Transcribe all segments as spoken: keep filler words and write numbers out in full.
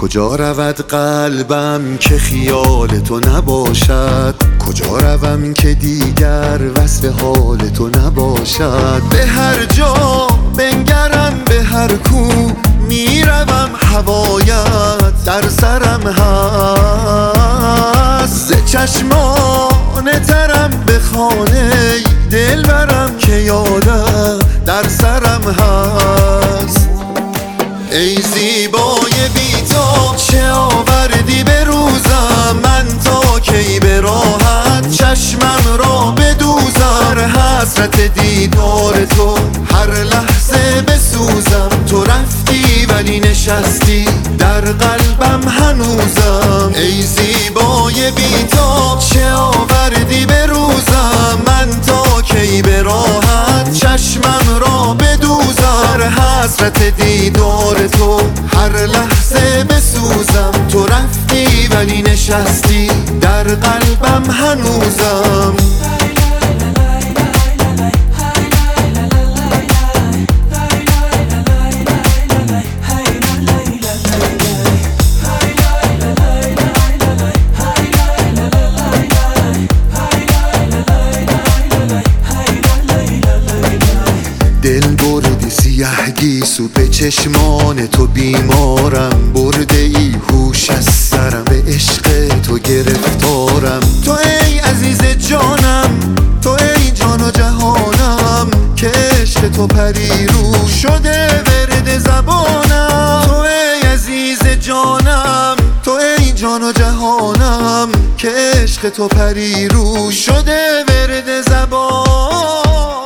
کجا رود قلبم که خیال تو نباشد؟ کجا روم که دیگر وصف حال تو نباشد؟ به هر جا بنگرم به هر کو میروم هوایت در سرم هست. ز چشمان ترم به خانه دل برم که یادت در سرم هست. ای زیبای بی‌تا چه آوردی به روزم، من تا کی به راحت چشمم را بدوزم. حسرت دیدار تو هر لحظه بسوزم. تو رفتی ولی نشستی در قلبم هنوزم. ای زیبای بی‌تا چه آوردی به روزم، من تا کی به راحت چشمم را بدوزم. حسرت دیدار تو هر لحظه بسوزم. تو رفتی ولی نشستی در قلبم هنوزم. دل بردی سیه گیسو به چشمان تو بیمارم. برده ای هوش از سرم به عشق تو گرفتارم. تو ای عزیز جانم، تو ای جان و جهانم، که عشق تو پری رو شده ورد زبانم. تو ای عزیز جانم، تو ای جان و جهانم، که عشق تو پری رو شده ورد زبانم.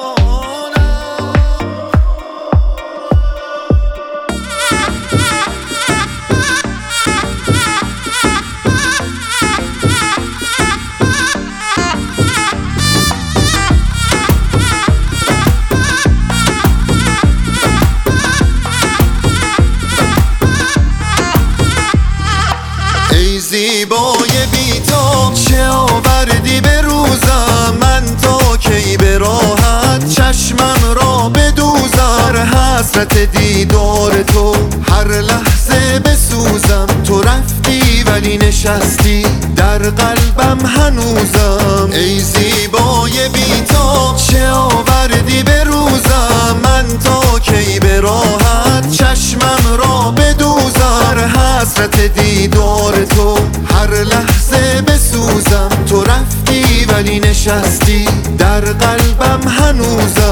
ای زیبای بی‌تا چه آوردی به روزم، من تا کی به راحت چشمم را بدوزم. حسرت دیدار تو هر لحظه بسوزم. تو رفتی ولی نشستی در قلبم هنوزم. ای زیبای بی‌تا چه آوردی به روزم، من تا کی به راحت چشمم را بدوزم. حسرت دیدار تو هر لحظه بسوزم. تو رفتی ولی نشستی در قلبم هنوزم.